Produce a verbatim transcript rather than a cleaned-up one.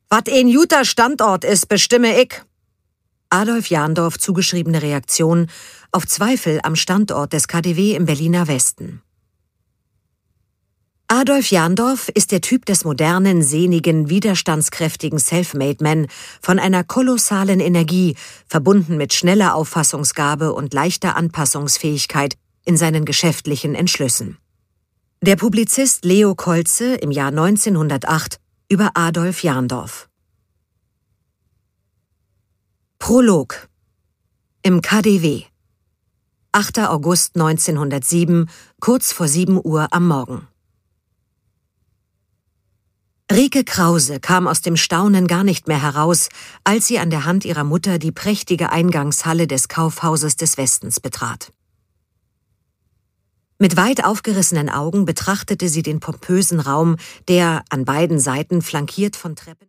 Wat ein guter Standort ist, bestimme ich. Adolf Jandorf zugeschriebene Reaktion auf Zweifel am Standort des K D W im Berliner Westen. Adolf Jandorf ist der Typ des modernen, sehnigen, widerstandskräftigen Selfmade-Man von einer kolossalen Energie, verbunden mit schneller Auffassungsgabe und leichter Anpassungsfähigkeit in seinen geschäftlichen Entschlüssen. Der Publizist Leo Kolze im Jahr neunzehnhundertacht über Adolf Jandorf. Prolog. Im K D W. achter August neunzehnhundertsieben, kurz vor sieben Uhr am Morgen. Rike Krause kam aus dem Staunen gar nicht mehr heraus, als sie an der Hand ihrer Mutter die prächtige Eingangshalle des Kaufhauses des Westens betrat. Mit weit aufgerissenen Augen betrachtete sie den pompösen Raum, der, an beiden Seiten flankiert von Treppen